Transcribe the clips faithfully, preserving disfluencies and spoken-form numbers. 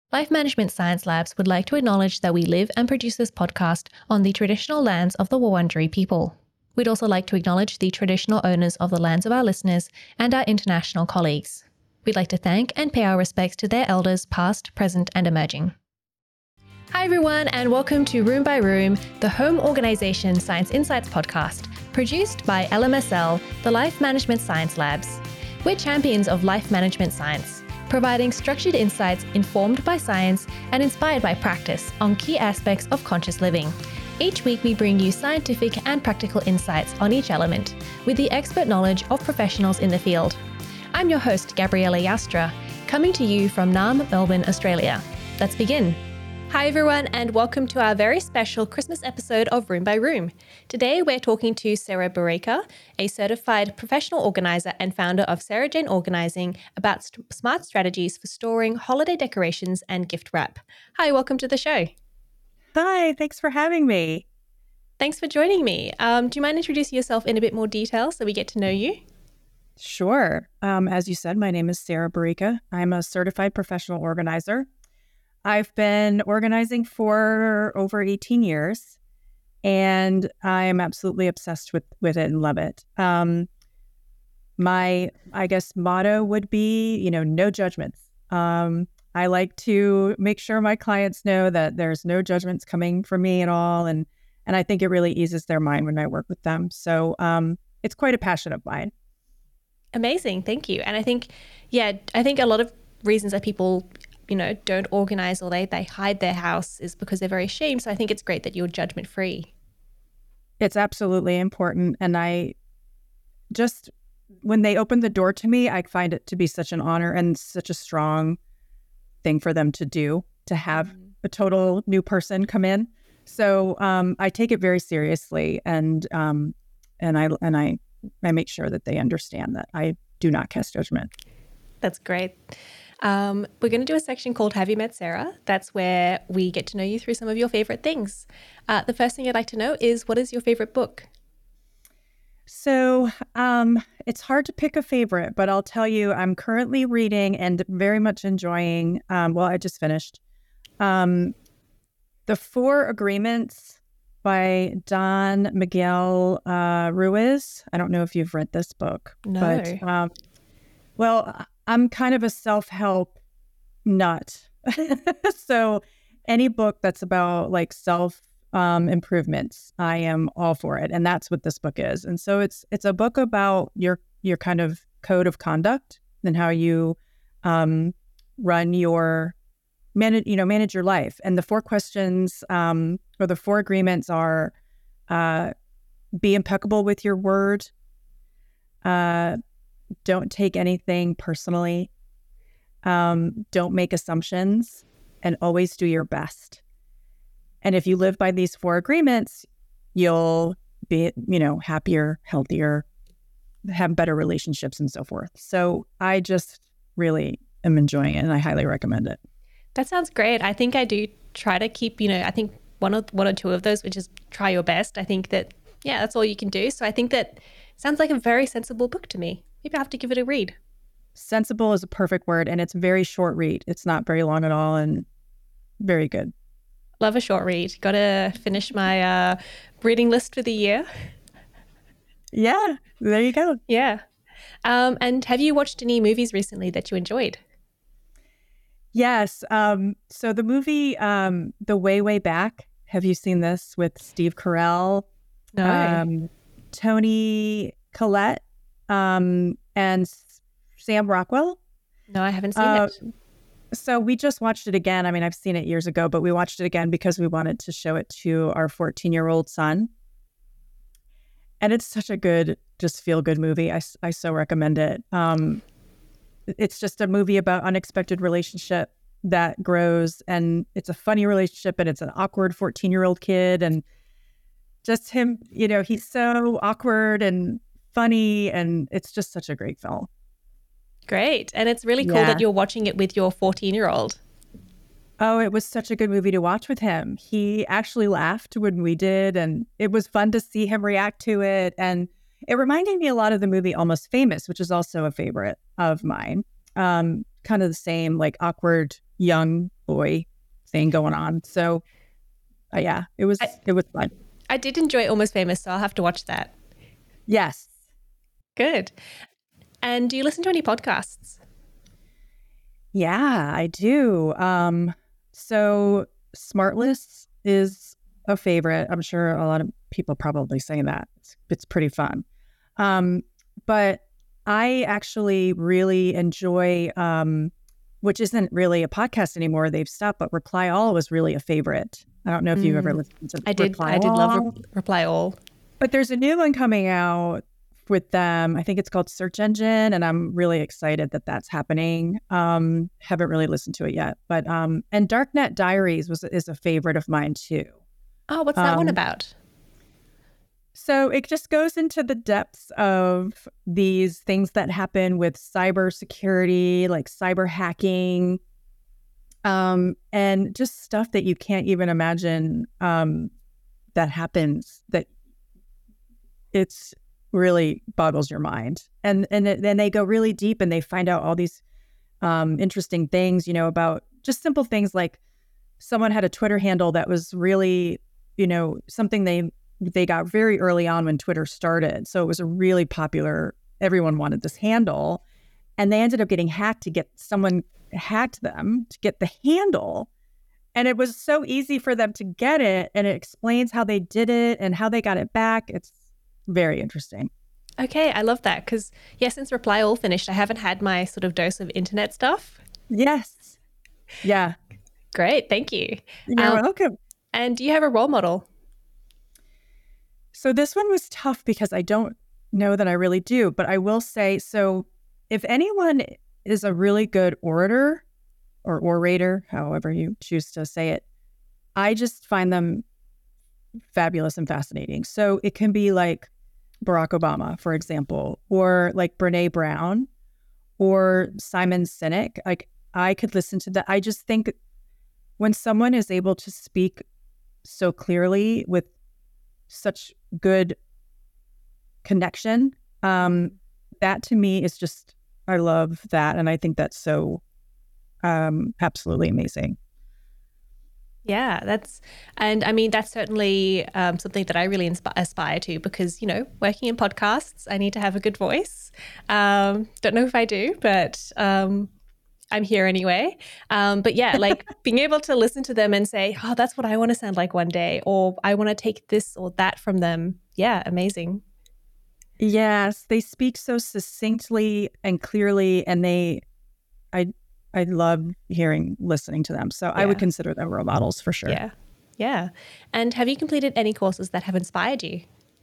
Life Management Science Labs would like to acknowledge that we live and produce this podcast on the traditional lands of the Wurundjeri people. We'd also like to acknowledge the traditional owners of the lands of our listeners and our international colleagues. We'd like to thank and pay our respects to their elders past, present, and emerging. Hi everyone, and welcome to Room by Room, the Home Organisation Science Insights podcast, produced by L M S L, the Life Management Science Labs. We're champions of life management science, providing structured insights informed by science and inspired by practice on key aspects of conscious living. Each week we bring you scientific and practical insights on each element, with the expert knowledge of professionals in the field. I'm your host, Gabriella Yastra, coming to you from Naarm, Melbourne, Australia. Let's begin. Hi everyone, and welcome to our very special Christmas episode of Room by Room. Today we're talking to Sarah Barreika, a certified professional organizer and founder of Sarah Jane Organizing, about st- smart strategies for storing holiday decorations and gift wrap. Hi, welcome to the show. Hi, thanks for having me. Thanks for joining me. Um, do you mind introducing yourself in a bit more detail so we get to know you? Sure. Um, as you said, my name is Sarah Barreika. I'm a certified professional organizer. I've been organizing for over eighteen years, and I'm absolutely obsessed with, with it and love it. Um, my, I guess, motto would be, you know, no judgments. Um, I like to make sure my clients know that there's no judgments coming from me at all, and and I think it really eases their mind when I work with them. So um, it's quite a passion of mine. Amazing, thank you. And I think, yeah, I think a lot of reasons that people, you know, don't organize or they, they hide their house is because they're very ashamed. So I think it's great that you're judgment free. It's absolutely important. And I just, when they open the door to me, I find it to be such an honor and such a strong thing for them to do, to have mm-hmm. a total new person come in. So um, I take it very seriously, and um, and I and I I make sure that they understand that I do not cast judgment. That's great. Um, we're going to do a section called Have You Met Sarah? That's where we get to know you through some of your favorite things. Uh, the first thing I'd like to know is, what is your favorite book? So um, it's hard to pick a favorite, but I'll tell you, I'm currently reading and very much enjoying, um, well, I just finished, um, The Four Agreements by Don Miguel uh, Ruiz. I don't know if you've read this book. No. But, um, well, I'm kind of a self-help nut. So any book that's about like self um, improvements, I am all for it. And that's what this book is. And so it's it's a book about your your kind of code of conduct and how you um, run your manage you know manage your life. And the four questions um, or the four agreements are: uh, be impeccable with your word. Uh, Don't take anything personally. Um, don't make assumptions, and always do your best. And if you live by these four agreements, you'll be, you know, happier, healthier, have better relationships, and so forth. So I just really am enjoying it, and I highly recommend it. That sounds great. I think I do try to keep, you know, I think one or one or two of those, which is try your best. I think that, yeah, that's all you can do. So I think that sounds like a very sensible book to me. Maybe I have to give it a read. Sensible is a perfect word, and it's a very short read. It's not very long at all, and very good. Love a short read. Got to finish my uh, reading list for the year. Yeah, there you go. Yeah. Um, and have you watched any movies recently that you enjoyed? Yes. Um, so the movie um, The Way, Way Back, have you seen this, with Steve Carell? No. Um, Toni Collette? Um, and Sam Rockwell. No, I haven't seen uh, it. So we just watched it again. I mean, I've seen it years ago, but we watched it again because we wanted to show it to our fourteen-year-old son. And it's such a good, just feel-good movie. I, I so recommend it. Um, it's just a movie about unexpected relationship that grows, and it's a funny relationship, and it's an awkward fourteen-year-old kid, and just him, you know, he's so awkward and funny, and it's just such a great film. Great. And it's really cool Yeah. that you're watching it with your fourteen-year-old. Oh, it was such a good movie to watch with him. He actually laughed when we did, and it was fun to see him react to it. And it reminded me a lot of the movie Almost Famous, which is also a favorite of mine. Um, kind of the same, like awkward young boy thing going on. So uh, yeah, it was I, it was fun. I did enjoy Almost Famous, so I'll have to watch that. Yes. Good. And do you listen to any podcasts? Yeah, I do. Um, so Smartless is a favorite. I'm sure a lot of people probably say that. It's, it's pretty fun. Um, but I actually really enjoy, um, which isn't really a podcast anymore. They've stopped, but Reply All was really a favorite. I don't know if mm, you've ever listened to I did, Reply I did All. love Re- Reply All. But there's a new one coming out with them. I think it's called Search Engine, and I'm really excited that that's happening. Um, haven't really listened to it yet, but um, and Darknet Diaries was is a favorite of mine too. Oh, what's that um, one about? So it just goes into the depths of these things that happen with cybersecurity, like cyber hacking, um, and just stuff that you can't even imagine um, that happens. That it's really boggles your mind. And and then they go really deep and they find out all these um, interesting things, you know, about just simple things like someone had a Twitter handle that was really, you know, something they they got very early on when Twitter started. So it was a really popular, everyone wanted this handle. And they ended up getting hacked to get someone hacked them to get the handle. And it was so easy for them to get it. And it explains how they did it and how they got it back. It's very interesting. Okay, I love that because, yeah, since Reply All finished, I haven't had my sort of dose of internet stuff. Yes. Yeah. Great, thank you. You're um, welcome. And do you have a role model? So this one was tough because I don't know that I really do, but I will say, so if anyone is a really good orator or orator, however you choose to say it, I just find them fabulous and fascinating. So it can be like Barack Obama, for example, or like Brene Brown or Simon Sinek. Like I could listen to that. I just think when someone is able to speak so clearly with such good connection, um, that to me is just, I love that. And I think that's so um, absolutely amazing. Yeah, that's, and I mean, that's certainly um, something that I really insp- aspire to because, you know, working in podcasts, I need to have a good voice. Um, don't know if I do, but um, I'm here anyway. Um, but yeah, like being able to listen to them and say, oh, that's what I want to sound like one day, or I want to take this or that from them. Yeah, amazing. Yes, they speak so succinctly and clearly, and they, I, I love hearing, listening to them. So yeah. I would consider them role models for sure. Yeah. Yeah. And have you completed any courses that have inspired you?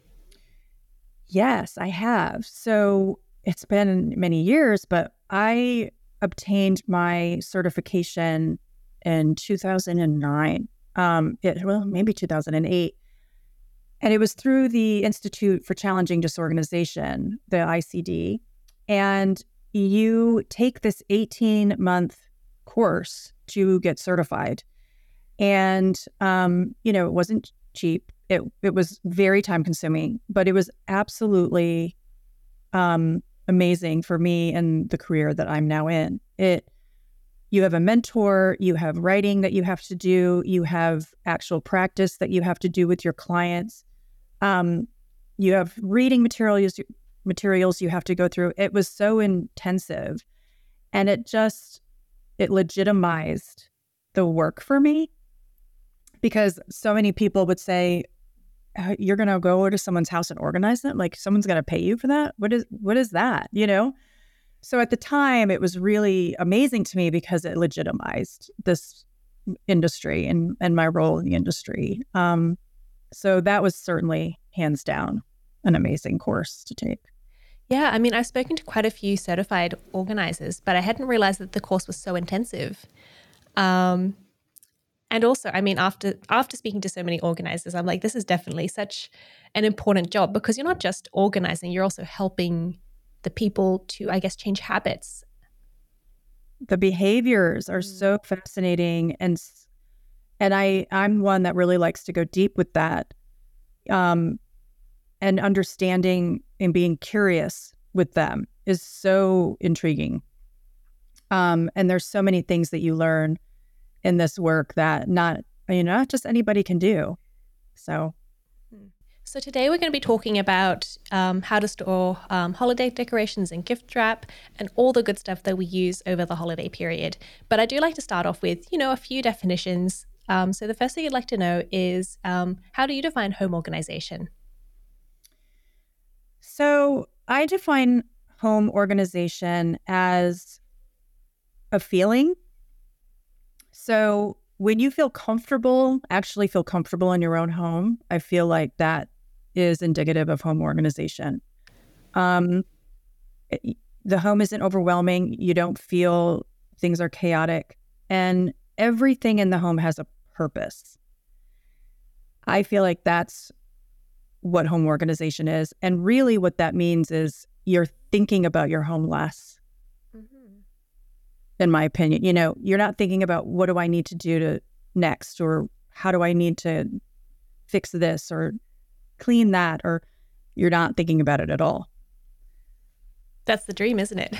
Yes, I have. So it's been many years, but I obtained my certification in two thousand nine. Um, it, well, maybe two thousand eight. And it was through the Institute for Challenging Disorganization, the I C D. And you take this eighteen month course to get certified. And, um, you know, it wasn't cheap. It it was very time consuming, but it was absolutely um, amazing for me and the career that I'm now in. It, you have a mentor, you have writing that you have to do, you have actual practice that you have to do with your clients. Um, you have reading materials, materials you have to go through. It was so intensive, and it just, it legitimized the work for me, because so many people would say, you're going to go over to someone's house and organize them? Like someone's going to pay you for that? What is, what is that? You know? So at the time it was really amazing to me because it legitimized this industry and, and my role in the industry. Um, so that was certainly hands down an amazing course to take. Yeah. I mean, I've spoken to quite a few certified organizers, but I hadn't realized that the course was so intensive. Um, And also, I mean, after after speaking to so many organizers, I'm like, this is definitely such an important job because you're not just organizing, you're also helping the people to, I guess, change habits. The behaviors are so fascinating. And and I, I'm one that really likes to go deep with that, um, and understanding and being curious with them is so intriguing. Um, and there's so many things that you learn. in this work that not, you know, not just anybody can do. So. So today we're going to be talking about um, how to store um, holiday decorations and gift wrap and all the good stuff that we use over the holiday period. But I do like to start off with, you know, a few definitions. Um, so the first thing I'd like to know is um, how do you define home organization? So I define home organization as a feeling. So when you feel comfortable, actually feel comfortable in your own home, I feel like that is indicative of home organization. Um, it, the home isn't overwhelming. You don't feel things are chaotic. And everything in the home has a purpose. I feel like that's what home organization is. And really what that means is you're thinking about your home less. Mm-hmm. In my opinion, you know, you're not thinking about what do I need to do to next, or how do I need to fix this or clean that, or you're not thinking about it at all. That's the dream, isn't it?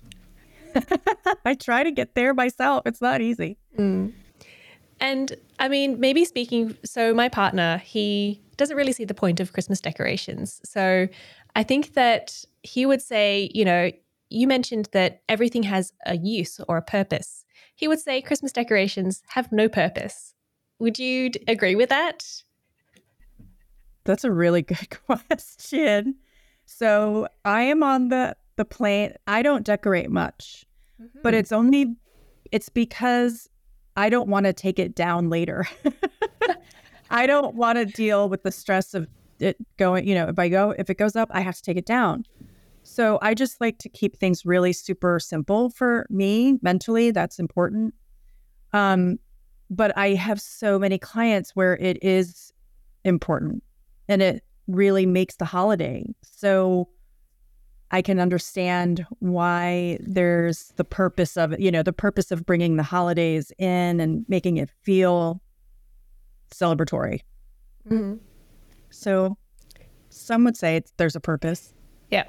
I try to get there myself. It's not easy. Mm. And I mean, maybe speaking, so my partner, he doesn't really see the point of Christmas decorations. So I think that he would say, you know, you mentioned that everything has a use or a purpose. He would say Christmas decorations have no purpose. Would you d- agree with that? That's a really good question. So I am on the, the plane. I don't decorate much, mm-hmm. but it's only, it's because I don't want to take it down later. I don't want to deal with the stress of it going, you know, if I go, if it goes up, I have to take it down. So I just like to keep things really super simple for me mentally. That's important. Um, but I have so many clients where it is important and it really makes the holiday. So I can understand why there's the purpose of it, you know, the purpose of bringing the holidays in and making it feel celebratory. Mm-hmm. So some would say it's, there's a purpose. Yeah.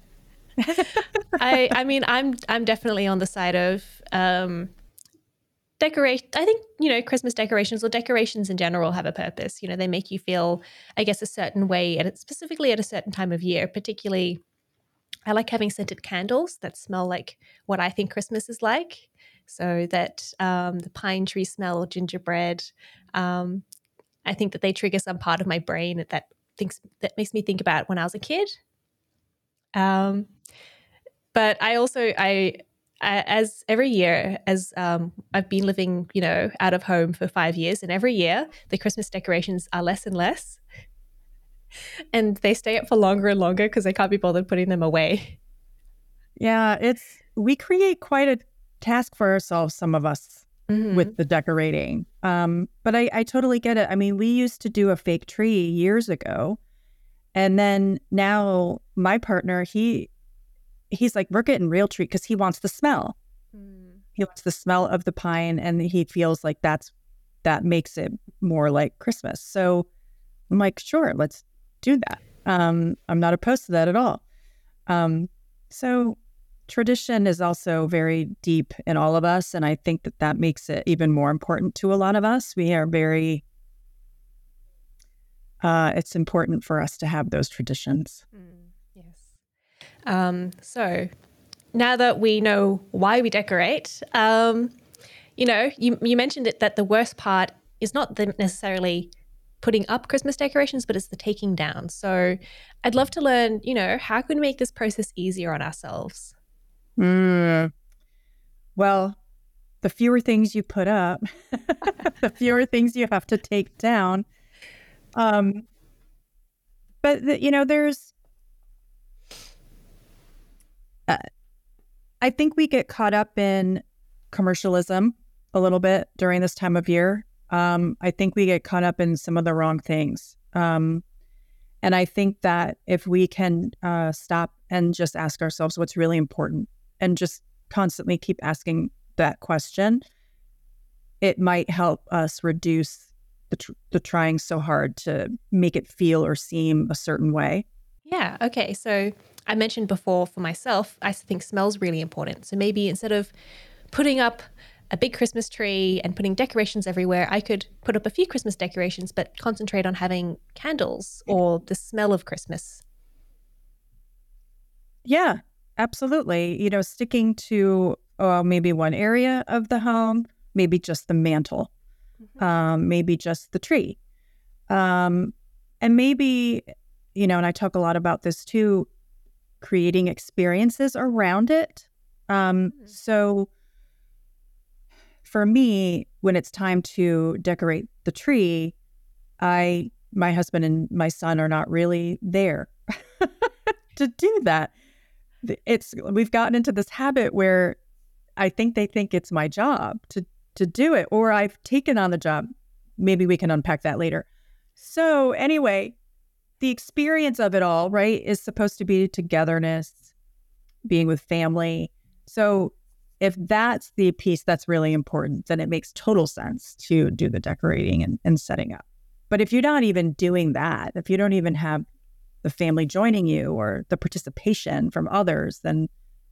I I mean, I'm I'm definitely on the side of um, decorate. I think, you know, Christmas decorations or decorations in general have a purpose. You know, they make you feel, I guess, a certain way, and specifically at a certain time of year. Particularly, I like having scented candles that smell like what I think Christmas is like. So that um, the pine tree smell, gingerbread. Um, I think that they trigger some part of my brain that thinks that makes me think about when I was a kid. Um, but I also, I, I, as every year, as um, I've been living, you know, out of home for five years, and every year the Christmas decorations are less and less, and they stay up for longer and longer because I can't be bothered putting them away. Yeah, it's, we create quite a task for ourselves, some of us, mm-hmm. with the decorating. Um, but I, I totally get it. I mean, we used to do a fake tree years ago. And then now my partner, he he's like, we're getting real tree because he wants the smell. Mm. He wants the smell of the pine, and he feels like that's that makes it more like Christmas. So I'm like, sure, let's do that. Um, I'm not opposed to that at all. Um, so tradition is also very deep in all of us, and I think that that makes it even more important to a lot of us. We are very Uh, it's important for us to have those traditions. Mm, yes. Um, so now that we know why we decorate, um, you know, you, you mentioned it, that the worst part is not the necessarily putting up Christmas decorations, but it's the taking down. So I'd love to learn, you know, how can we make this process easier on ourselves? Mm. Well, the fewer things you put up, the fewer things you have to take down. Um, but the, you know, there's, uh, I think we get caught up in commercialism a little bit during this time of year. Um, I think we get caught up in some of the wrong things. Um, and I think that if we can uh, stop and just ask ourselves what's really important and just constantly keep asking that question, it might help us reduce the, tr- the trying so hard to make it feel or seem a certain way. Yeah. Okay. So I mentioned before for myself, I think smell's really important. So maybe instead of putting up a big Christmas tree and putting decorations everywhere, I could put up a few Christmas decorations, but concentrate on having candles or the smell of Christmas. Yeah, absolutely. You know, sticking to uh, maybe one area of the home, maybe just the mantle, mm-hmm. um, maybe just the tree. Um, and maybe, you know, and I talk a lot about this too, creating experiences around it. Um, mm-hmm. So for me, when it's time to decorate the tree, I, my husband and my son are not really there to do that. It's, we've gotten into this habit where I think they think it's my job to, to do it, or I've taken on the job. Maybe we can unpack that later. So anyway, the experience of it all, right, is supposed to be togetherness, being with family. So if that's the piece that's really important, then it makes total sense to do the decorating and, and setting up. But if you're not even doing that, if you don't even have the family joining you or the participation from others, then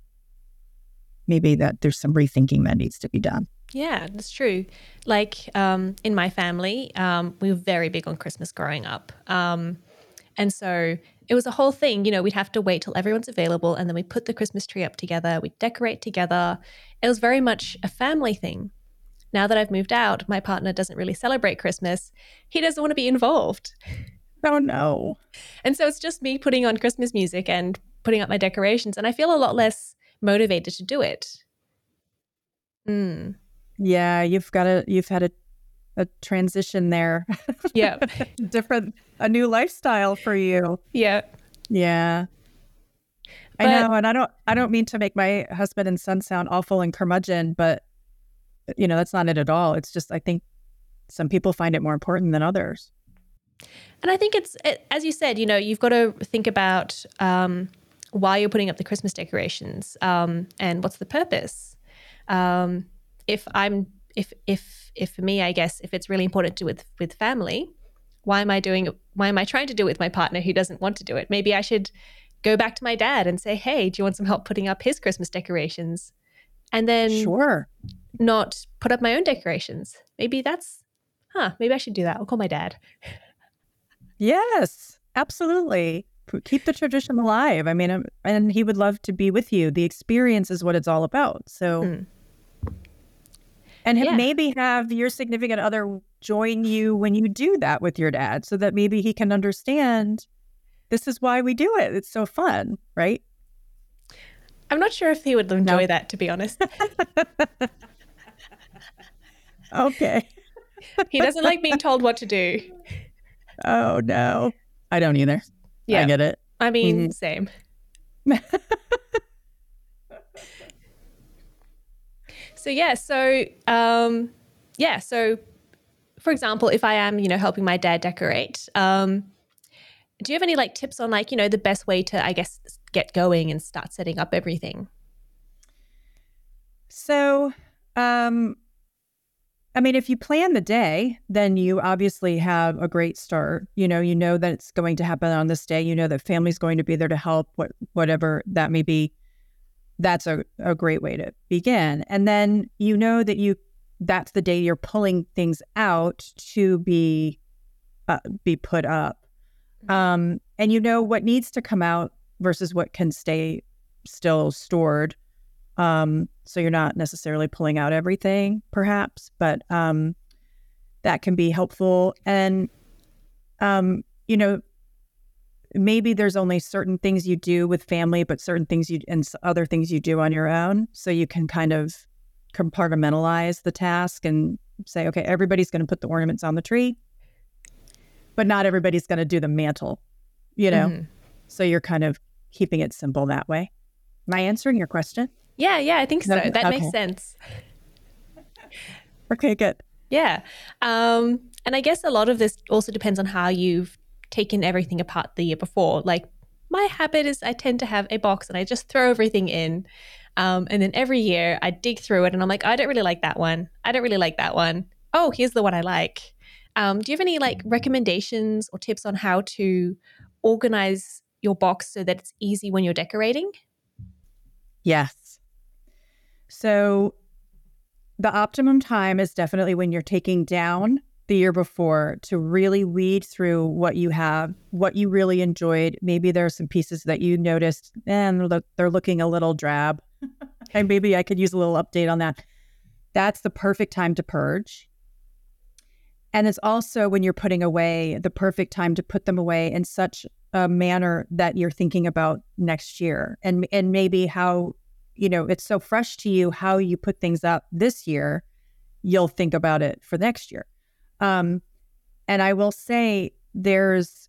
maybe that there's some rethinking that needs to be done. Yeah, that's true. Like um, in my family, um, we were very big on Christmas growing up. Um, and so it was a whole thing, you know, we'd have to wait till everyone's available and then we put the Christmas tree up together, we'd decorate together. It was very much a family thing. Now that I've moved out, my partner doesn't really celebrate Christmas. He doesn't want to be involved. Oh, no. And so it's just me putting on Christmas music and putting up my decorations. And I feel a lot less motivated to do it. Mm. Yeah, you've got a, you've had a, a transition there. Yeah. Different, a new lifestyle for you. Yeah. Yeah. But, I know. And I don't, I don't mean to make my husband and son sound awful and curmudgeon, but you know, that's not it at all. It's just, I think some people find it more important than others. And I think it's, it, as you said, you know, you've got to think about um, why you're putting up the Christmas decorations um, and what's the purpose. Um, if I'm, if, if, if for me, I guess, if it's really important to do with, with family, why am I doing it? Why am I trying to do it with my partner who doesn't want to do it? Maybe I should go back to my dad and say, hey, do you want some help putting up his Christmas decorations? And then sure, not put up my own decorations. Maybe that's, huh, maybe I should do that. I'll call my dad. Yes, absolutely. Keep the tradition alive. I mean, and he would love to be with you. The experience is what it's all about. So, mm. and yeah. maybe have your significant other join you when you do that with your dad so that maybe he can understand this is why we do it. It's so fun, right? I'm not sure if he would enjoy no. that, to be honest. Okay. He doesn't like being told what to do. Oh, no. I don't either. Yeah. I get it. I mean, mm-hmm. same. So, yeah. So, um, yeah. So, for example, if I am, you know, helping my dad decorate, um, do you have any like tips on like, you know, the best way to, I guess, get going and start setting up everything? So, um, I mean, if you plan the day, then you obviously have a great start. You know, you know that it's going to happen on this day. You know that family's going to be there to help, what, whatever that may be. That's a, a great way to begin. And then you know that you that's the day you're pulling things out to be uh, be put up. Um, and you know what needs to come out versus what can stay still stored. Um, so you're not necessarily pulling out everything, perhaps, but um, that can be helpful. And, um, you know, maybe there's only certain things you do with family, but certain things you and other things you do on your own. So you can kind of compartmentalize the task and say, okay, everybody's going to put the ornaments on the tree, but not everybody's going to do the mantle, you know? Mm-hmm. So you're kind of keeping it simple that way. Am I answering your question? Yeah, yeah, I think so. That okay. makes sense. Okay, good. Yeah. Um, and I guess a lot of this also depends on how you've taken everything apart the year before. Like my habit is I tend to have a box and I just throw everything in. Um, and then every year I dig through it and I'm like, I don't really like that one. I don't really like that one. Oh, here's the one I like. Um, do you have any like recommendations or tips on how to organize your box so that it's easy when you're decorating? Yes. So the optimum time is definitely when you're taking down the year before to really weed through what you have, what you really enjoyed. Maybe there are some pieces that you noticed and look, they're looking a little drab. And maybe I could use a little update on that. That's the perfect time to purge. And it's also when you're putting away, the perfect time to put them away in such a manner that you're thinking about next year. And and maybe how, you know, it's so fresh to you, how you put things up this year, you'll think about it for next year. Um, and I will say there's,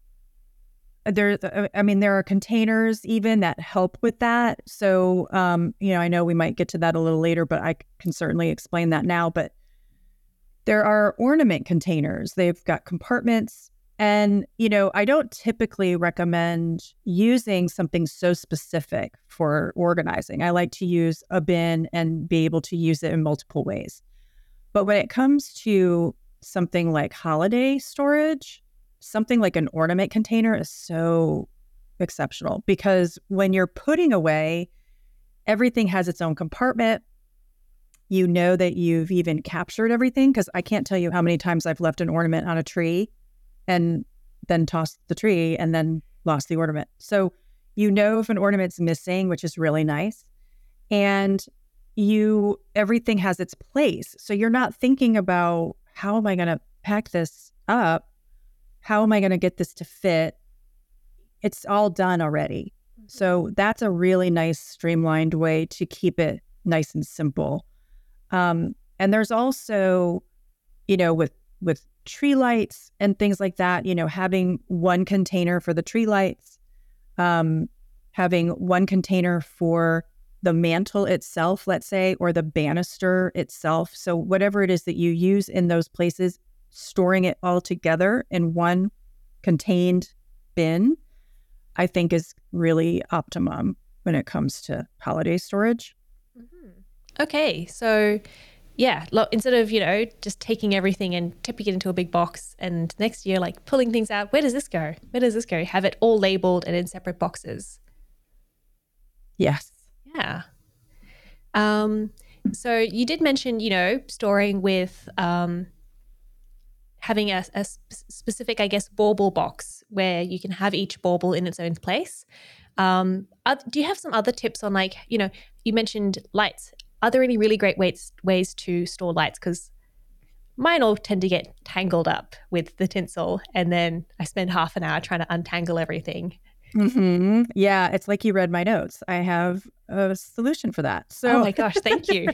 there, I mean, there are containers even that help with that. So, um, you know, I know we might get to that a little later, but I can certainly explain that now. But there are ornament containers. They've got compartments. And, you know, I don't typically recommend using something so specific for organizing. I like to use a bin and be able to use it in multiple ways. But when it comes to something like holiday storage, something like an ornament container is so exceptional, because when you're putting away, everything has its own compartment. You know that you've even captured everything, because I can't tell you how many times I've left an ornament on a tree and then tossed the tree and then lost the ornament. So you know if an ornament's missing, which is really nice. And you, everything has its place. So you're not thinking about, how am I going to pack this up? How am I going to get this to fit? It's all done already. So that's a really nice streamlined way to keep it nice and simple. Um, and there's also, you know, with, with tree lights and things like that, you know, having one container for the tree lights, um, having one container for the mantle itself, let's say, or the banister itself. So whatever it is that you use in those places, storing it all together in one contained bin, I think is really optimum when it comes to holiday storage. Mm-hmm. Okay. So yeah, look, instead of, you know, just taking everything and tipping it into a big box and next year, like pulling things out, where does this go? Where does this go? Have it all labeled and in separate boxes. Yes. Yeah. Um, so you did mention, you know, storing with um, having a, a specific, I guess, bauble box where you can have each bauble in its own place. Um, are, do you have some other tips on, like, you know, you mentioned lights. Are there any really great ways ways to store lights? Because mine all tend to get tangled up with the tinsel, and then I spend half an hour trying to untangle everything. Mm-hmm. Yeah, it's like you read my notes. I have a solution for that. So, oh my gosh, thank you.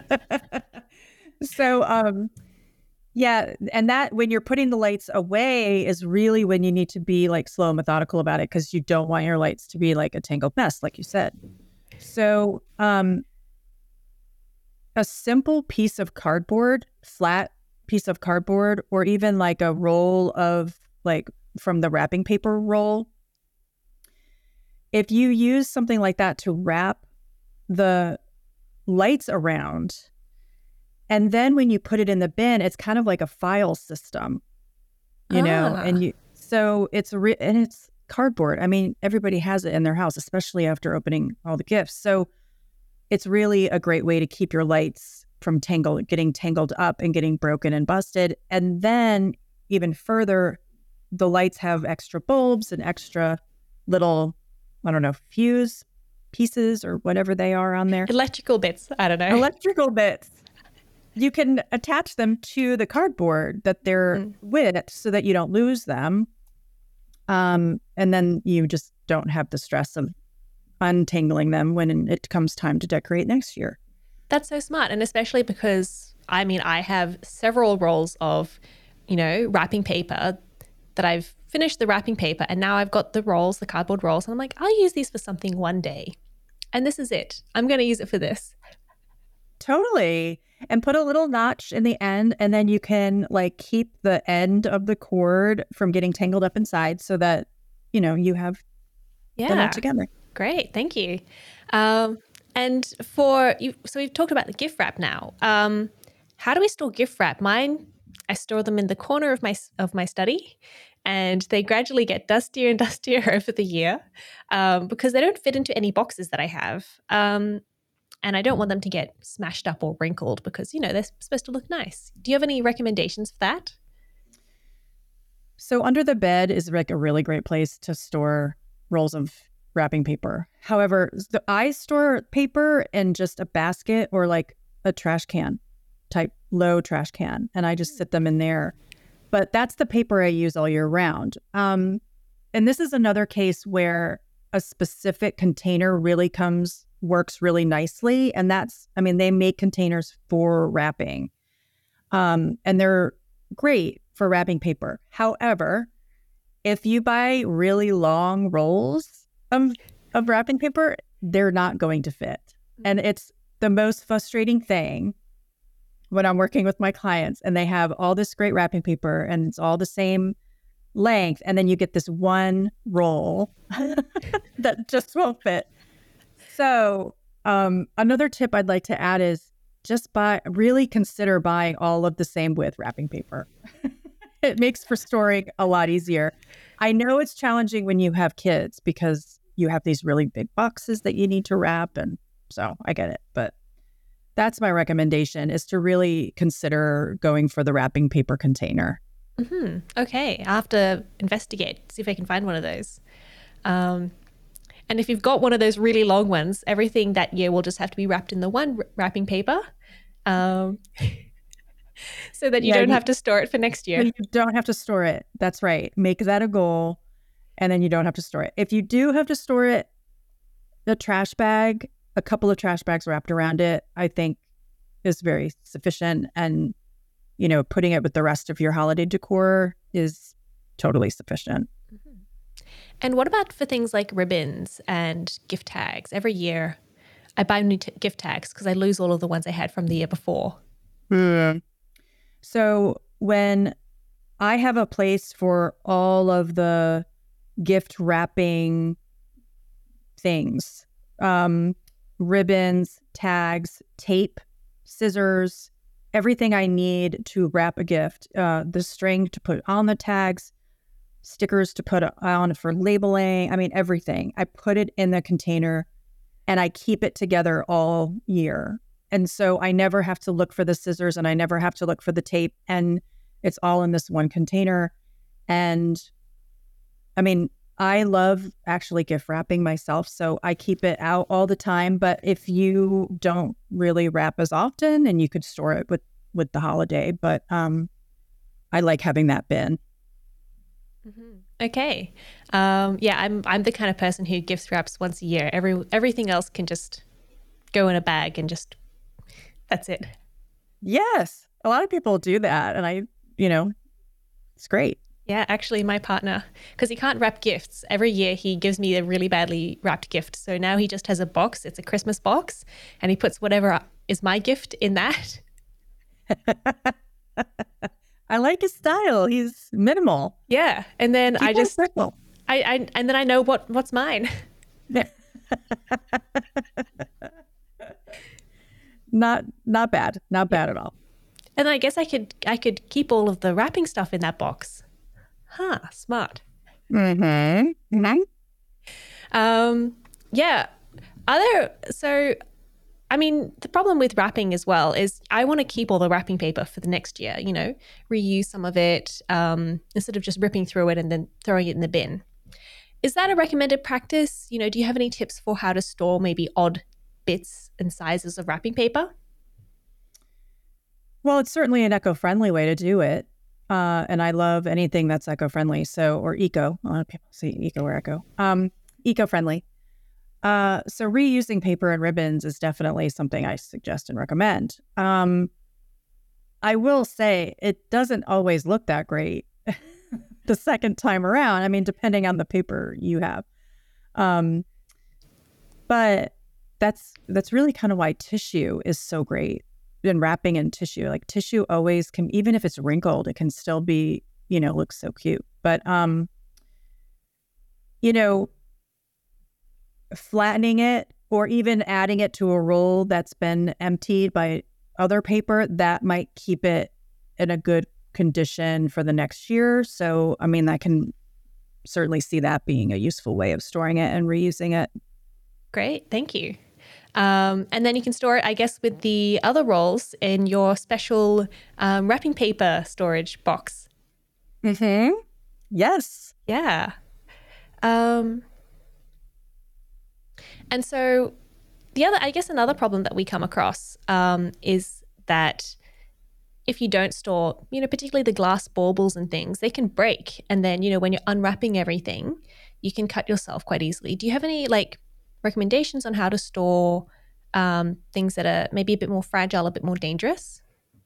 so, um, yeah, and that when you're putting the lights away is really when you need to be like slow and methodical about it, because you don't want your lights to be like a tangled mess, like you said. So, um, a simple piece of cardboard, flat piece of cardboard, or even like a roll of like from the wrapping paper roll. If you use something like that to wrap the lights around, and then when you put it in the bin, it's kind of like a file system, you ah. know, and you, so it's, re- and it's cardboard. I mean, everybody has it in their house, especially after opening all the gifts. So it's really a great way to keep your lights from tangled, getting tangled up and getting broken and busted. And then even further, the lights have extra bulbs and extra little, I don't know, fuse pieces or whatever they are on there. Electrical bits. I don't know. Electrical bits. You can attach them to the cardboard that they're mm. with so that you don't lose them. Um, and then you just don't have the stress of untangling them when it comes time to decorate next year. That's so smart. And especially because, I mean, I have several rolls of, you know, wrapping paper that I've finished the wrapping paper, and now I've got the rolls, the cardboard rolls, and I'm like, I'll use these for something one day. And this is it. I'm going to use it for this. Totally. And put a little notch in the end, and then you can like keep the end of the cord from getting tangled up inside so that, you know, you have yeah. them all together. Great. Thank you. Um, and for you, so we've talked about the gift wrap now. Um, how do we store gift wrap? Mine, I store them in the corner of my of my study, and they gradually get dustier and dustier over the year um, because they don't fit into any boxes that I have. Um, and I don't want them to get smashed up or wrinkled because, you know, they're supposed to look nice. Do you have any recommendations for that? So under the bed is like a really great place to store rolls of wrapping paper. However, the, I store paper in just a basket or like a trash can type low trash can, and I just sit them in there. But that's the paper I use all year round. Um, and this is another case where a specific container really comes, works really nicely. And that's, I mean, they make containers for wrapping. Um, and they're great for wrapping paper. However, if you buy really long rolls of, of wrapping paper, they're not going to fit. And it's the most frustrating thing when I'm working with my clients and they have all this great wrapping paper and it's all the same length. And then you get this one roll that just won't fit. So um, another tip I'd like to add is just buy, really consider buying all of the same width wrapping paper. It makes for storing a lot easier. I know it's challenging when you have kids because you have these really big boxes that you need to wrap. And so I get it. But that's my recommendation, is to really consider going for the wrapping paper container. Mm-hmm. Okay. I'll have to investigate, see if I can find one of those. Um, and if you've got one of those really long ones, everything that year will just have to be wrapped in the one r- wrapping paper. Um, so that you yeah, don't you, have to store it for next year. You don't have to store it. That's right. Make that a goal, and then you don't have to store it. If you do have to store it, the trash bag, a couple of trash bags wrapped around it, I think is very sufficient. And, you know, putting it with the rest of your holiday decor is totally sufficient. Mm-hmm. And what about for things like ribbons and gift tags? Every year I buy new t- gift tags because I lose all of the ones I had from the year before. Mm. So when I have a place for all of the gift wrapping things, um, ribbons, tags, tape, scissors, everything I need to wrap a gift, uh, the string to put on the tags, stickers to put on for labeling. I mean, everything. I put it in the container and I keep it together all year. And so I never have to look for the scissors and I never have to look for the tape. And it's all in this one container. And I mean, I love actually gift wrapping myself, so I keep it out all the time. But if you don't really wrap as often, and you could store it with, with the holiday, but um, I like having that bin. Mm-hmm. Okay. Um, yeah, I'm I'm the kind of person who gift wraps once a year. Every everything else can just go in a bag and just, that's it. Yes. A lot of people do that. And I, you know, it's great. Yeah, actually my partner, because he can't wrap gifts, every year he gives me a really badly wrapped gift. So now he just has a box. It's a Christmas box and he puts whatever is my gift in that. I like his style. He's minimal. Yeah. And then Keep I just, I, I, and then I know what, what's mine. Not, not bad. Not bad yeah. at all. And I guess I could, I could keep all of the wrapping stuff in that box. Huh, smart. Mm-hmm. Mm-hmm. Um, yeah. Other, so, I mean, the problem with wrapping as well is I want to keep all the wrapping paper for the next year, you know, reuse some of it um, instead of just ripping through it and then throwing it in the bin. Is that a recommended practice? You know, do you have any tips for how to store maybe odd bits and sizes of wrapping paper? Well, it's certainly an eco-friendly way to do it. Uh, and I love anything that's eco-friendly. So, or eco, a lot of people say eco or eco, um, eco-friendly. Uh, so reusing paper and ribbons is definitely something I suggest and recommend. Um, I will say it doesn't always look that great the second time around. I mean, depending on the paper you have. Um, but that's, that's really kind of why tissue is so great. And wrapping in tissue, like tissue always can, even if it's wrinkled, it can still be, you know, look so cute. But, um, you know, flattening it or even adding it to a roll that's been emptied by other paper, that might keep it in a good condition for the next year. So, I mean, I can certainly see that being a useful way of storing it and reusing it. Great. Thank you. Um, and then you can store it, I guess, with the other rolls in your special um, wrapping paper storage box. Mm-hmm. Yes. Yeah. Um, and so the other, I guess, another problem that we come across um, is that if you don't store, you know, particularly the glass baubles and things, they can break. And then, you know, when you're unwrapping everything, you can cut yourself quite easily. Do you have any like recommendations on how to store um, things that are maybe a bit more fragile, a bit more dangerous?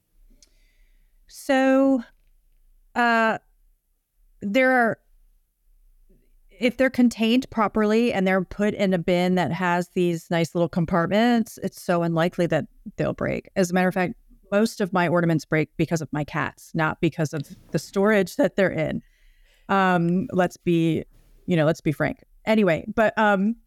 So uh, there are, if they're contained properly and they're put in a bin that has these nice little compartments, it's so unlikely that they'll break. As a matter of fact, most of my ornaments break because of my cats, not because of the storage that they're in. Um, let's be, you know, let's be frank. Anyway, but um,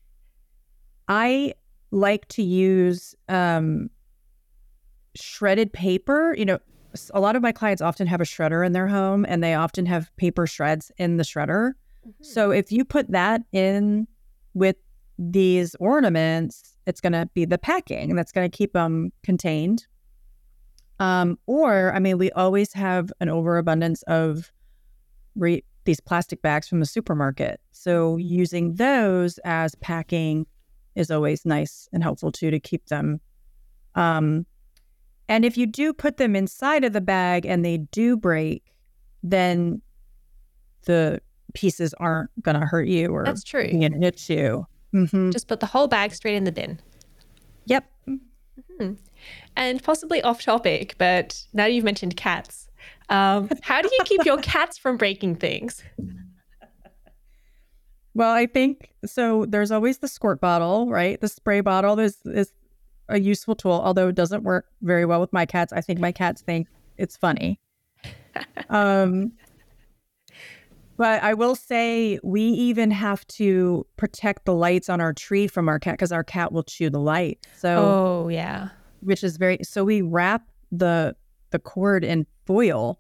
I like to use um, shredded paper. You know, a lot of my clients often have a shredder in their home, and they often have paper shreds in the shredder. Mm-hmm. So if you put that in with these ornaments, it's going to be the packing that's going to keep them contained. Um, or, I mean, we always have an overabundance of re- these plastic bags from the supermarket. So using those as packing is always nice and helpful too, to keep them. Um, and if you do put them inside of the bag and they do break, then the pieces aren't going to hurt you or That's true. hit you. Mm-hmm. Just put the whole bag straight in the bin. Yep. Mm-hmm. And possibly off topic, but now you've mentioned cats. Um, how do you keep your cats from breaking things? Well, I think, so there's always the squirt bottle, right? The spray bottle is, is a useful tool, although it doesn't work very well with my cats. I think my cats think it's funny. um, but I will say we even have to protect the lights on our tree from our cat because our cat will chew the light. So, oh, yeah. Which is very, so we wrap the the cord in foil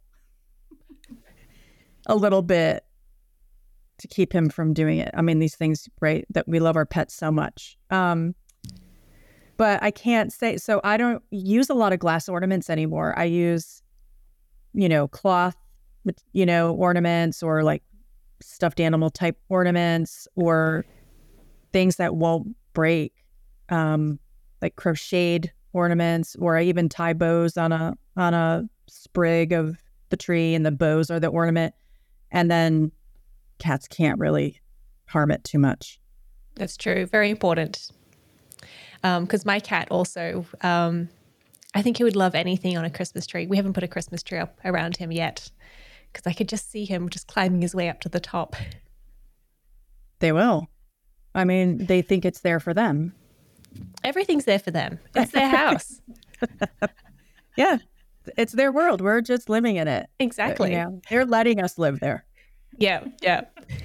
a little bit to keep him from doing it. I mean, these things, right, that we love our pets so much. Um, but I can't say, so I don't use a lot of glass ornaments anymore. I use, you know, cloth, you know, ornaments or like stuffed animal type ornaments or things that won't break, um, like crocheted ornaments, or I even tie bows on a on a sprig of the tree, and the bows are the ornament, and then cats can't really harm it too much. That's true. Very important. Because um, my cat also, um, I think he would love anything on a Christmas tree. We haven't put a Christmas tree up around him yet, because I could just see him just climbing his way up to the top. They will. I mean, they think it's there for them. Everything's there for them. It's their house. Yeah. It's their world. We're just living in it. Exactly. You know, they're letting us live there. Yeah. Yeah.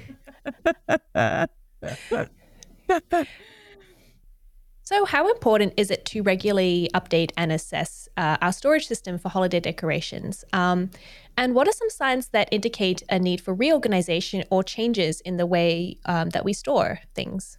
So how important is it to regularly update and assess uh, our storage system for holiday decorations? Um, and what are some signs that indicate a need for reorganization or changes in the way um, that we store things?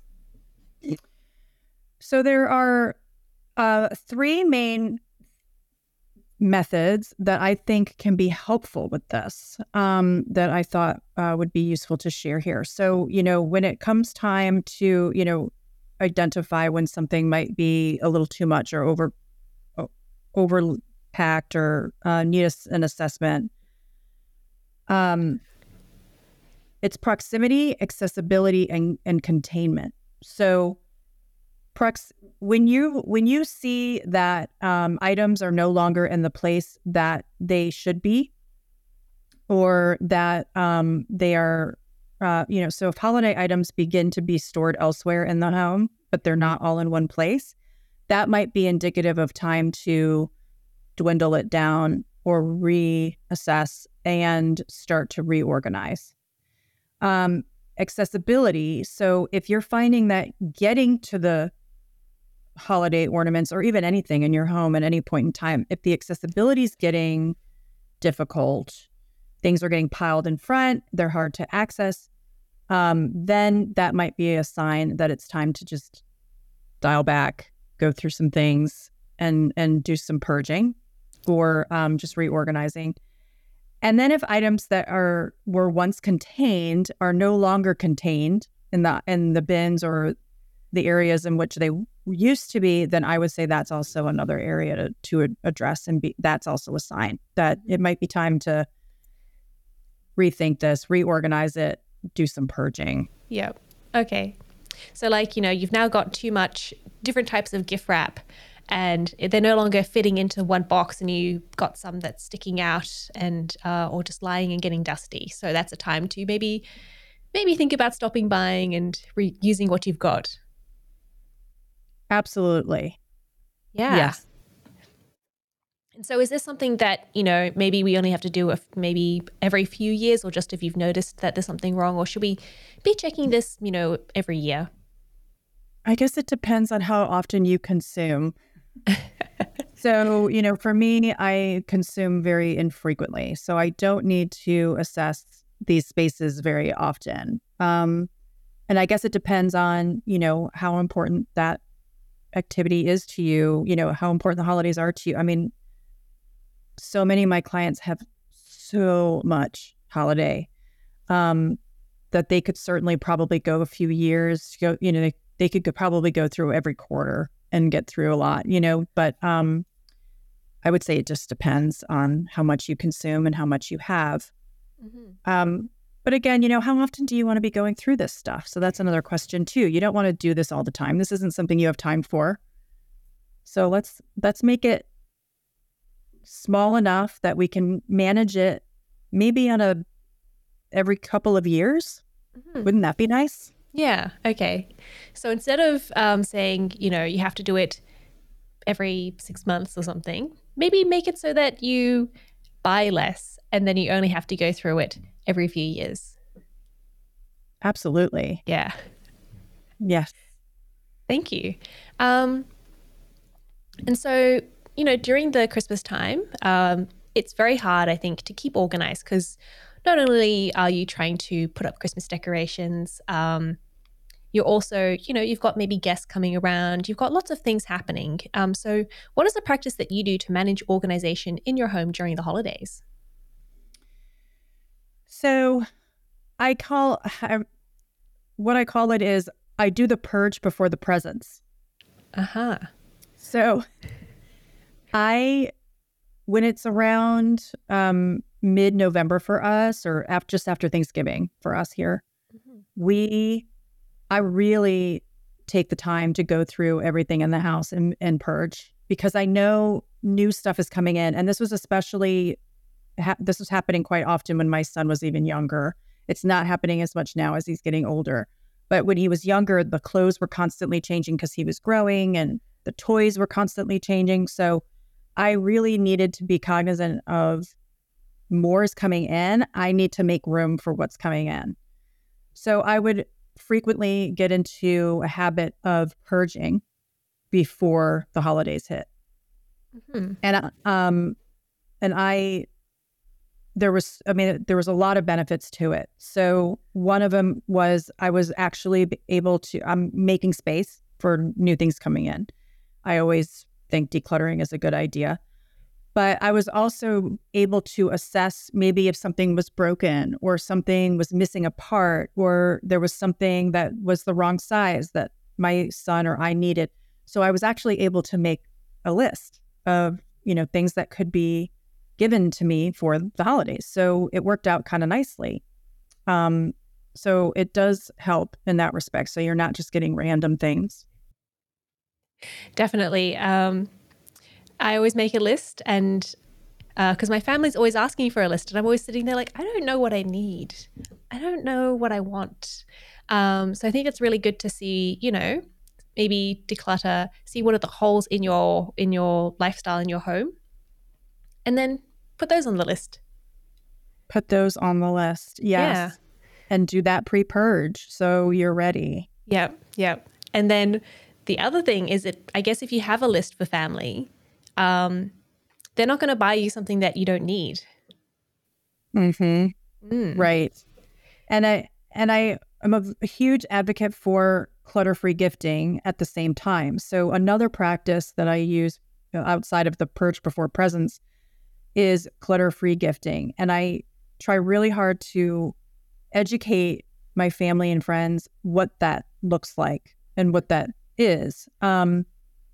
So there are uh, three main methods that I think can be helpful with this, um, that I thought uh, would be useful to share here. So, you know, when it comes time to, you know, identify when something might be a little too much or over, over packed or uh, need a, an assessment, um, it's proximity, accessibility, and, and containment. So, Prox- when you when you see that um, items are no longer in the place that they should be, or that um, they are, uh, you know, so if holiday items begin to be stored elsewhere in the home, but they're not all in one place, that might be indicative of time to dwindle it down or reassess and start to reorganize. Um, accessibility. So if you're finding that getting to the holiday ornaments or even anything in your home at any point in time, if the accessibility is getting difficult, things are getting piled in front, they're hard to access, um, then that might be a sign that it's time to just dial back go through some things and and do some purging or um, just reorganizing. And then if items that are were once contained are no longer contained in the in the bins or the areas in which they used to be, then I would say that's also another area to, to address, and be, that's also a sign that it might be time to rethink this, reorganize it, do some purging. Yep. Okay. So like, you know, you've now got too much different types of gift wrap and they're no longer fitting into one box, and you got some that's sticking out and uh, or just lying and getting dusty. So that's a time to maybe maybe think about stopping buying and reusing what you've got. Absolutely. Yeah. Yes. And so is this something that, you know, maybe we only have to do if maybe every few years, or just if you've noticed that there's something wrong, or should we be checking this, you know, every year? I guess it depends on how often you consume. So, you know, for me, I consume very infrequently. So I don't need to assess these spaces very often. Um, and I guess it depends on, you know, how important that activity is to you, you know, how important the holidays are to you. I mean, so many of my clients have so much holiday um, that they could certainly probably go a few years, go, you know, they, they could go, probably go through every quarter and get through a lot, you know, but um, I would say it just depends on how much you consume and how much you have. Mm-hmm. Um, but again, you know, how often do you want to be going through this stuff? So that's another question too. You don't want to do this all the time. This isn't something you have time for. So let's let's make it small enough that we can manage it maybe on a every couple of years. Mm-hmm. Wouldn't that be nice? Yeah. Okay. So instead of um, saying, you know, you have to do it every six months or something, maybe make it so that you buy less and then you only have to go through it every few years. Absolutely. Yeah. Yes. Thank you. Um, and so, you know, during the Christmas time, um, it's very hard, I think, to keep organized, because not only are you trying to put up Christmas decorations, um, you're also, you know, you've got maybe guests coming around, you've got lots of things happening. Um, so what is the practice that you do to manage organization in your home during the holidays? So I call, I, what I call it is I do the purge before the presents. Uh-huh. So I, when it's around um, mid-November for us, or after, just after Thanksgiving for us here, mm-hmm. we, I really take the time to go through everything in the house and, and purge, because I know new stuff is coming in. And this was especially, ha- this was happening quite often when my son was even younger. It's not happening as much now as he's getting older. But when he was younger, the clothes were constantly changing because he was growing, and the toys were constantly changing. So I really needed to be cognizant of more is coming in. I need to make room for what's coming in. So I would frequently get into a habit of purging before the holidays hit. Mm-hmm. And um, and I, there was, I mean, there was a lot of benefits to it. So one of them was I was actually able to, I'm making space for new things coming in. I always think decluttering is a good idea. But I was also able to assess maybe if something was broken, or something was missing a part, or there was something that was the wrong size that my son or I needed. So I was actually able to make a list of, you know, things that could be given to me for the holidays. So it worked out kind of nicely. Um, so it does help in that respect. So you're not just getting random things. Definitely. Um, I always make a list, and because uh, my family's always asking for a list, and I'm always sitting there like, I don't know what I need. I don't know what I want. Um, so I think it's really good to see, you know, maybe declutter, see what are the holes in your in your lifestyle, in your home, and then put those on the list. Put those on the list. Yes. Yeah. And do that pre-purge so you're ready. Yeah. Yeah. And then the other thing is that I guess if you have a list for family, um, they're not going to buy you something that you don't need. Mm-hmm. Mm. Right. And I and I am a, a huge advocate for clutter-free gifting at the same time. So another practice that I use, you know, outside of the purge before presents is clutter-free gifting. And I try really hard to educate my family and friends what that looks like and what that is. Um,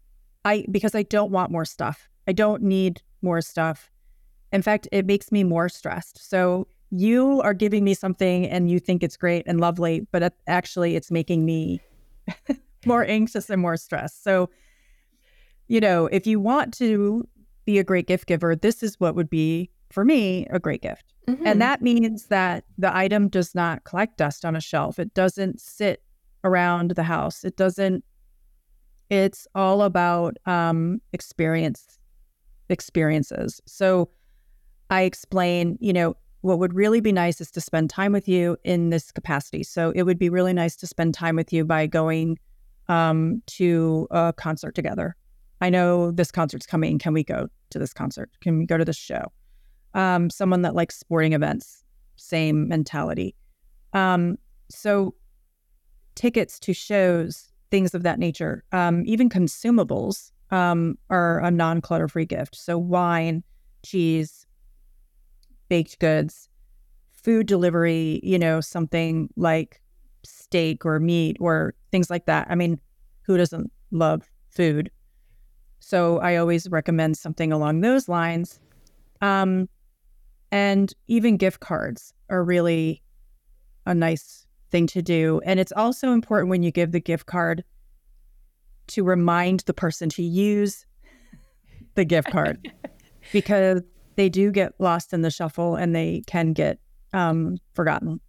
I because I don't want more stuff. I don't need more stuff. In fact, it makes me more stressed. So you are giving me something and you think it's great and lovely, but actually it's making me more anxious and more stressed. So, you know, if you want to be a great gift giver, this is what would be, for me, a great gift. Mm-hmm. And that means that the item does not collect dust on a shelf. It doesn't sit around the house. It doesn't, it's all about um, experience, experiences. So I explain, you know, what would really be nice is to spend time with you in this capacity. So it would be really nice to spend time with you by going um, to a concert together. I know this concert's coming. Can we go to this concert? Can we go to this show? Um, someone that likes sporting events, same mentality. Um, so tickets to shows, things of that nature, um, even consumables um, are a non-clutter-free gift. So wine, cheese, baked goods, food delivery, you know, something like steak or meat or things like that. I mean, who doesn't love food? So I always recommend something along those lines. Um, and even gift cards are really a nice thing to do. And it's also important when you give the gift card to remind the person to use the gift card because they do get lost in the shuffle and they can get um, forgotten.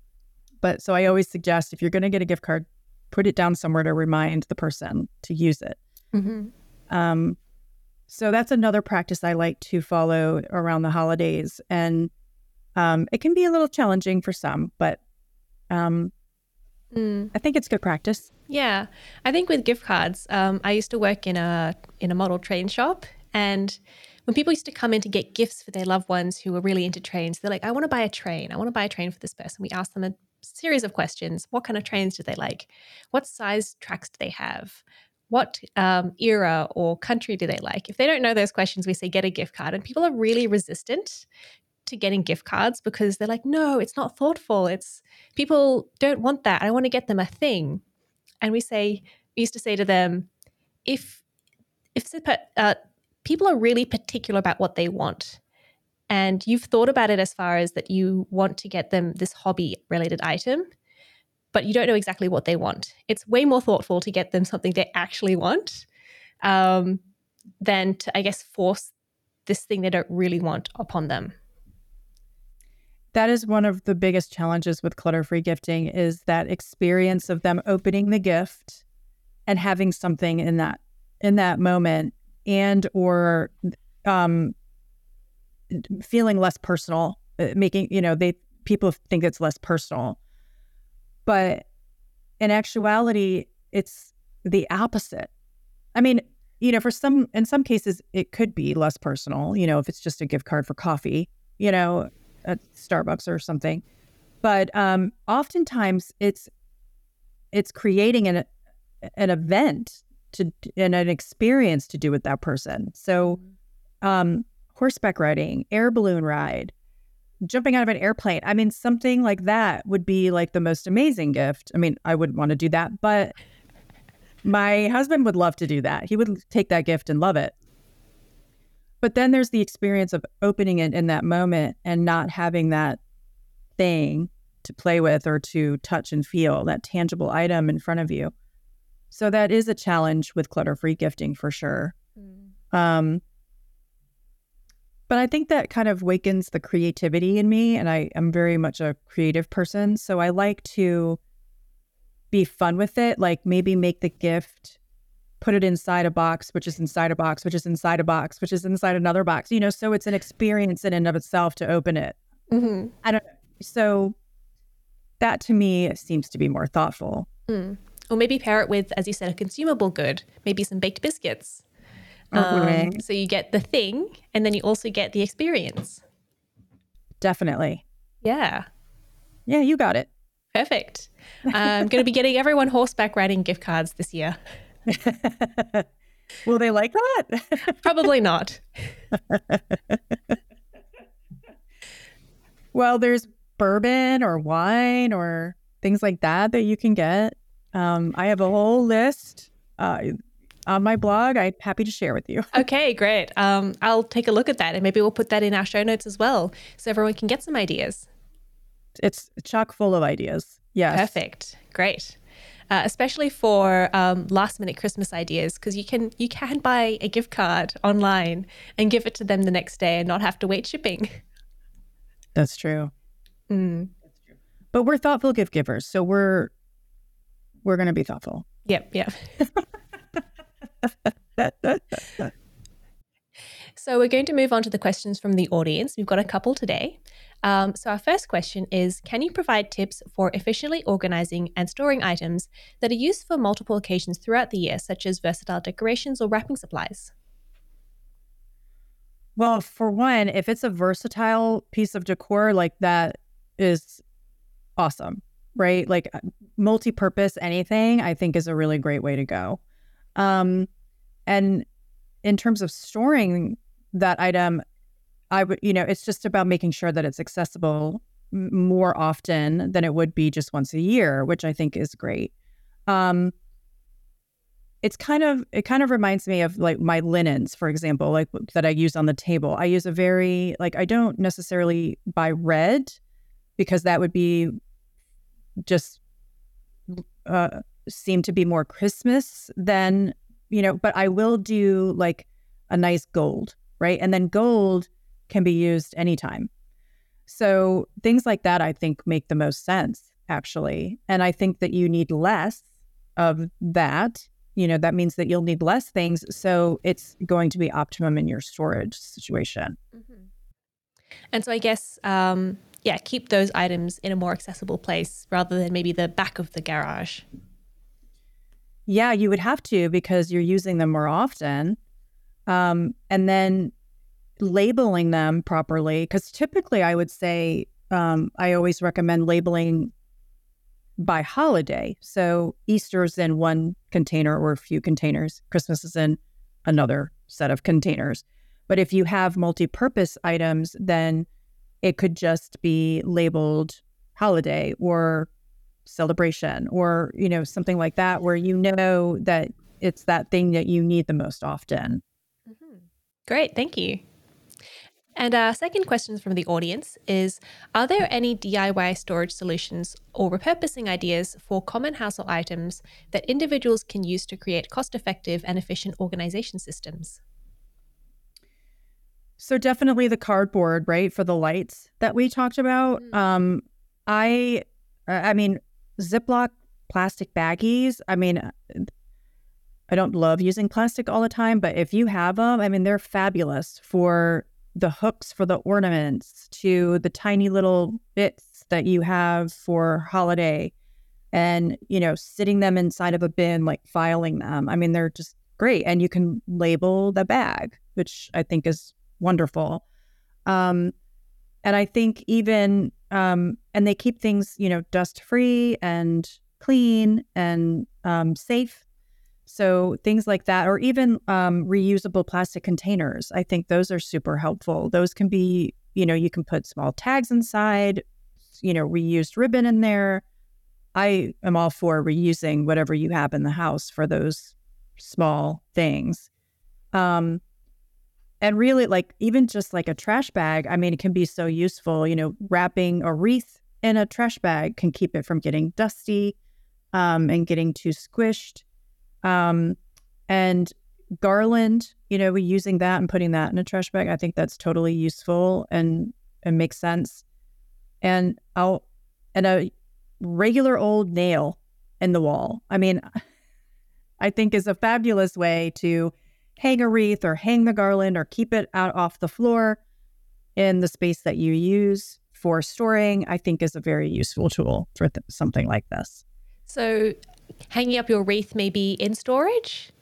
But so I always suggest if you're going to get a gift card, put it down somewhere to remind the person to use it. Mm-hmm. Um, so that's another practice I like to follow around the holidays. And um, it can be a little challenging for some, but um, mm. I think it's good practice. Yeah. I think with gift cards, um, I used to work in a in a model train shop, and when people used to come in to get gifts for their loved ones who were really into trains, they're like, I want to buy a train. I want to buy a train for this person. We ask them a series of questions. What kind of trains do they like? What size tracks do they have? What um, era or country do they like? If they don't know those questions, we say, get a gift card. And people are really resistant to getting gift cards because they're like, no, it's not thoughtful. It's people don't want that. I want to get them a thing. And we say, we used to say to them, if, if, uh, people are really particular about what they want, and you've thought about it as far as that you want to get them this hobby-related item, but you don't know exactly what they want. It's way more thoughtful to get them something they actually want um, than to, I guess, force this thing they don't really want upon them. That is one of the biggest challenges with clutter-free gifting is that experience of them opening the gift and having something in that in that moment, and or um, feeling less personal, making, you know, they people think it's less personal. But in actuality, it's the opposite. I mean, you know, for some, in some cases, it could be less personal, you know, if it's just a gift card for coffee, you know, at Starbucks or something. But um, oftentimes it's it's creating an an event to and an experience to do with that person. So um, horseback riding, air balloon ride, jumping out of an airplane. I mean, something like that would be like the most amazing gift. I mean, I wouldn't want to do that, but my husband would love to do that. He would take that gift and love it. But then there's the experience of opening it in that moment and not having that thing to play with or to touch and feel, that tangible item in front of you. So that is a challenge with clutter-free gifting for sure. Mm. Um, but I think that kind of wakens the creativity in me, and I am very much a creative person. So I like to be fun with it, like maybe make the gift, put it inside a box, which is inside a box, which is inside a box, which is inside another box, you know, so it's an experience in and of itself to open it. Mm-hmm. I don't know. So that to me seems to be more thoughtful. Mm. Or maybe pair it with, as you said, a consumable good, maybe some baked biscuits. Okay. Um, so you get the thing and then you also get the experience. Definitely. Yeah. Yeah, you got it. Perfect. I'm going to be getting everyone horseback riding gift cards this year. Will they like that? Probably not. Well, there's bourbon or wine or things like that that you can get. Um, I have a whole list uh, on my blog. I'm happy to share with you. Okay, great. Um, I'll take a look at that and maybe we'll put that in our show notes as well so everyone can get some ideas. It's chock full of ideas. Yes. Perfect. Great. Uh, especially for um, last minute Christmas ideas, because you can you can buy a gift card online and give it to them the next day and not have to wait shipping. That's true. Mm. That's true. But we're thoughtful gift givers, so we're we're going to be thoughtful. Yep, yep. So we're going to move on to the questions from the audience. We've got a couple today. Um, so our first question is, can you provide tips for efficiently organizing and storing items that are used for multiple occasions throughout the year, such as versatile decorations or wrapping supplies? Well, for one, if it's a versatile piece of decor, like that is awesome, right? Like multi-purpose anything, I think is a really great way to go. Um, and in terms of storing that item, I would, you know, it's just about making sure that it's accessible m- more often than it would be just once a year, which I think is great. Um, it's kind of, it kind of reminds me of like my linens, for example, like that I use on the table. I use a very, like, I don't necessarily buy red because that would be just uh, seem to be more Christmas than, you know, but I will do like a nice gold, right? And then gold can be used anytime. So things like that, I think, make the most sense, actually. And I think that you need less of that. You know, that means that you'll need less things. So it's going to be optimum in your storage situation. Mm-hmm. And so I guess, um, yeah, keep those items in a more accessible place rather than maybe the back of the garage. Yeah, you would have to because you're using them more often. Um, and then labeling them properly, because typically I would say um, I always recommend labeling by holiday. So Easter's in one container or a few containers. Christmas is in another set of containers. But if you have multi-purpose items, then it could just be labeled holiday or celebration or, you know, something like that, where you know that it's that thing that you need the most often. Mm-hmm. Great. Thank you. And our second question from the audience is, are there any D I Y storage solutions or repurposing ideas for common household items that individuals can use to create cost-effective and efficient organization systems? So definitely the cardboard, right, for the lights that we talked about. Mm. Um, I, I mean, Ziploc plastic baggies, I mean, I don't love using plastic all the time, but if you have them, I mean, they're fabulous for the hooks for the ornaments to the tiny little bits that you have for holiday and, you know, sitting them inside of a bin, like filing them. I mean, they're just great. And you can label the bag, which I think is wonderful. Um, and I think even, um, and they keep things, you know, dust free and clean and um, safe. So things like that, or even um, reusable plastic containers. I think those are super helpful. Those can be, you know, you can put small tags inside, you know, reused ribbon in there. I am all for reusing whatever you have in the house for those small things. Um, and really, like, even just like a trash bag, I mean, it can be so useful. You know, wrapping a wreath in a trash bag can keep it from getting dusty um, and getting too squished. Um, and garland, you know, we using that and putting that in a trash bag. I think that's totally useful and, and makes sense. And I'll, and a regular old nail in the wall, I mean, I think is a fabulous way to hang a wreath or hang the garland or keep it out off the floor in the space that you use for storing. I think is a very useful tool for th- something like this. So hanging up your wreath maybe in storage?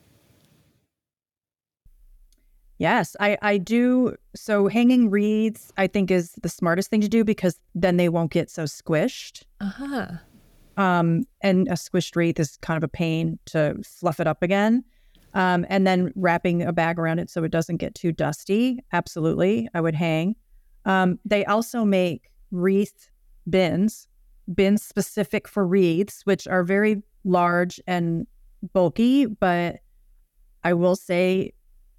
Yes, I, I do. So hanging wreaths, I think, is the smartest thing to do because then they won't get so squished. Uh-huh. Um, and a squished wreath is kind of a pain to fluff it up again. Um, and then wrapping a bag around it so it doesn't get too dusty. Absolutely, I would hang. Um, they also make wreath bins, bins specific for wreaths, which are very large and bulky, but I will say,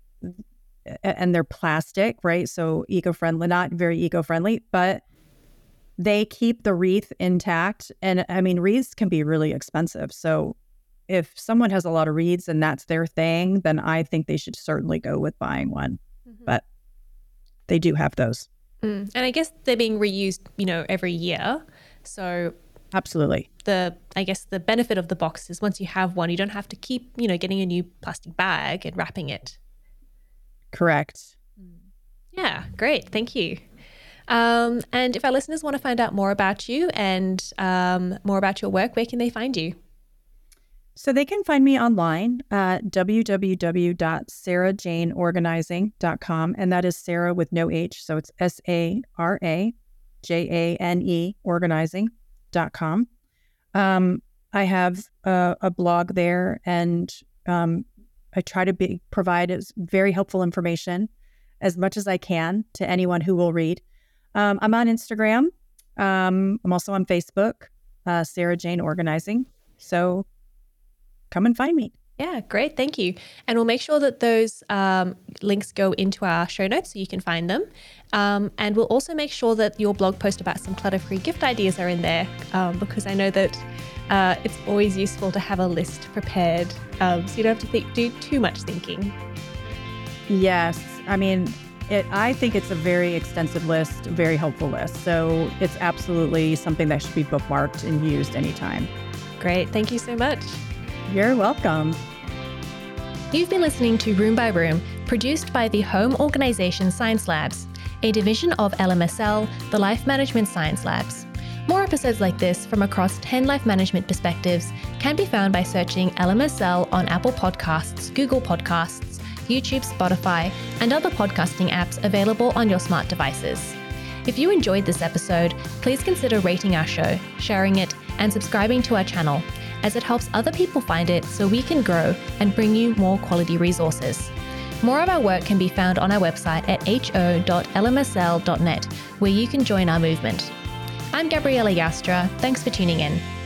and they're plastic, right? So eco-friendly, not very eco-friendly, but they keep the wreath intact. And I mean, wreaths can be really expensive. So if someone has a lot of wreaths and that's their thing, then I think they should certainly go with buying one. Mm-hmm. But they do have those. Mm. And I guess they're being reused, you know, every year. So absolutely. The, I guess the benefit of the box is once you have one, you don't have to keep, you know, getting a new plastic bag and wrapping it. Correct. Yeah, great. Thank you. Um, and if our listeners want to find out more about you and um, more about your work, where can they find you? So they can find me online at w w w dot sarah jane organizing dot com. And that is Sarah with no H. So it's S A R A J A N E organizing dot com. Um, I have a, a blog there, and um, I try to be, provide very helpful information as much as I can to anyone who will read. Um, I'm on Instagram. Um, I'm also on Facebook, uh, Sarah Jane Organizing. So come and find me. Yeah, great. Thank you. And we'll make sure that those um, links go into our show notes so you can find them. Um, and we'll also make sure that your blog post about some clutter-free gift ideas are in there um, because I know that uh, it's always useful to have a list prepared um, so you don't have to think, do too much thinking. Yes. I mean, it, I think it's a very extensive list, very helpful list. So it's absolutely something that should be bookmarked and used anytime. Great. Thank you so much. You're welcome. You've been listening to Room by Room, produced by the home organisation Science Labs, a division of L M S L, the Life Management Science Labs. More episodes like this from across ten life management perspectives can be found by searching L M S L on Apple Podcasts, Google Podcasts, YouTube, Spotify, and other podcasting apps available on your smart devices. If you enjoyed this episode, please consider rating our show, sharing it, and subscribing to our channel, as it helps other people find it so we can grow and bring you more quality resources. More of our work can be found on our website at h o dot l m s l dot net, where you can join our movement. I'm Gabriella Yastra. Thanks for tuning in.